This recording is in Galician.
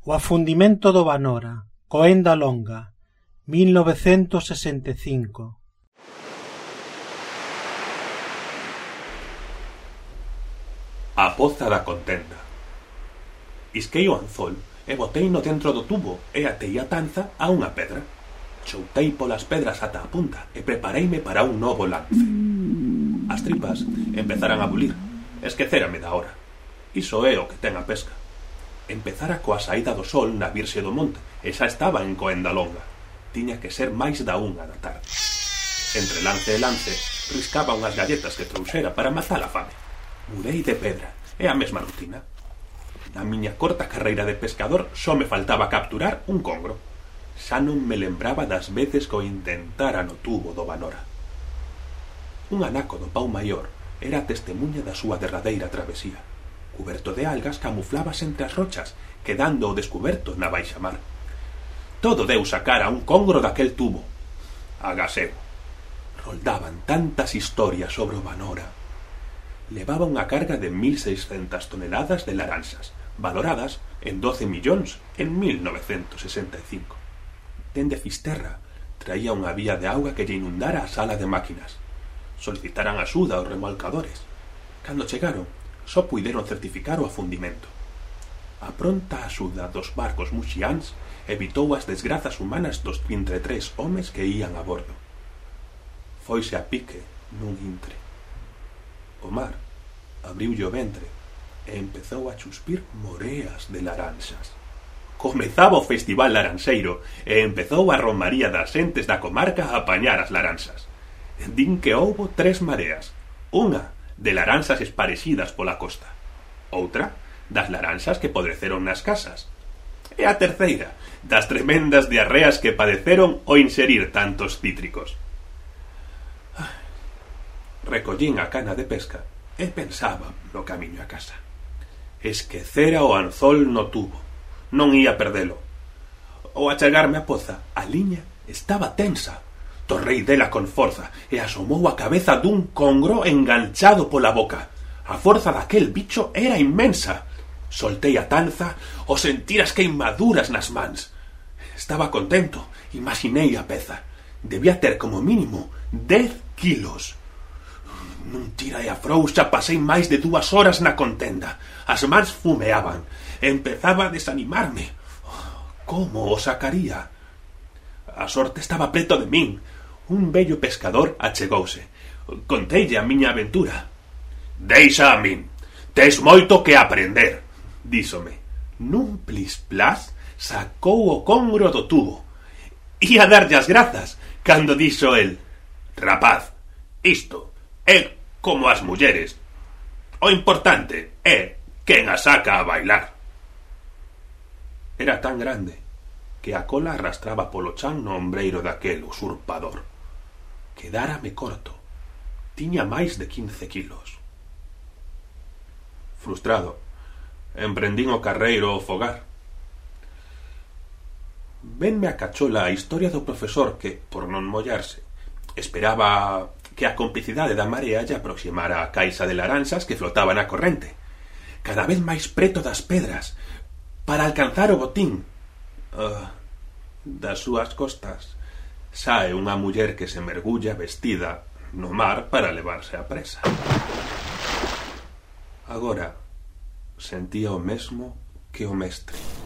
O afundimento do Vanora, Coenda Longa, 1965. A poza da contenda. Isquei o anzol e boteino dentro do tubo e atei a tanza a unha pedra. Choutei polas pedras ata a punta e prepareime para un novo lance. As tripas empezaran a bulir. Esquecérame da hora. Iso é o que ten a pesca. Empezara coa saída do sol na Virxe do Monte e xa estaba en Coenda Longa. Tiña que ser máis da 1 da tarde. Entre lance e lance, riscaba unhas galletas que trouxera para matar a fame. Mudei de pedra, é a mesma rutina. Na miña corta carreira de pescador só me faltaba capturar un congro. Xa non me lembraba das veces que o intentara no tubo do Vanora. Un anaco do pau maior era testemunha da súa derradeira travesía. Cuberto de algas, camuflábase entre as rochas, quedando ao descuberto na baixa mar. Todo deu sacar a un congro daquel tubo. Agaseu. Roldaban tantas historias sobre o Vanora. Levaba unha carga de 1.600 toneladas de laranxas, valoradas en 12 millóns en 1965. Dende Fisterra traía unha vía de auga que lle inundara a sala de máquinas. Solicitaran axuda aos remolcadores. Cando chegaron, só puideron certificar o afundimento. A pronta axuda dos barcos muxiáns evitou as desgrazas humanas dos 23 homes que ían a bordo. Foise a pique nun intre. O mar abriulle o ventre e empezou a chuspir moreas de laranxas. Comezaba o festival laranxeiro e empezou a romaría das xentes da comarca a apañar as laranxas. Din que houbo 3 mareas. Unha de laranxas esparexidas pola costa, outra das laranxas que podreceron nas casas, e a terceira das tremendas diarreas que padeceron ao inserir tantos cítricos. Recollín a cana de pesca e pensaba no camiño a casa. Esquecera o anzol no tubo, non ía perdelo. Ao achegarme a poza, a liña estaba tensa. Torrei dela con forza e asomou a cabeza dun congro enganchado pola boca. A forza daquel bicho era inmensa. Soltei a tanza ao sentir as queimaduras nas mans. Estaba contento, imaginei a peza. Debía ter como mínimo 10 kilos. Nun tira e afrouxa pasei máis de 2 horas na contenda. As mans fumeaban. Empezaba a desanimarme. Como o sacaría? A sorte estaba preto de min. Un vello pescador achegouse. Conteille a miña aventura. Deixa a min. Tes moito que aprender, díxome. Nun plis-plas sacou o congro do tubo. Ía darlle as grazas cando dixo el: rapaz, isto é como as mulleres. O importante é quen a saca a bailar. Era tan grande que a cola arrastraba polo chan no ombreiro daquel usurpador. Quedárame corto. Tiña máis de 15 kilos. Frustrado, emprendín o carreiro ao fogar. Venme a cachola a historia do profesor que, por non mollarse, esperaba que a complicidade da marea lle aproximara a caixa de laranxas que flotaba na corrente, cada vez máis preto das pedras, para alcanzar o botín. Das súas costas sae unha muller que se mergulla vestida no mar para levarse a presa. Agora sentía o mesmo que o mestre.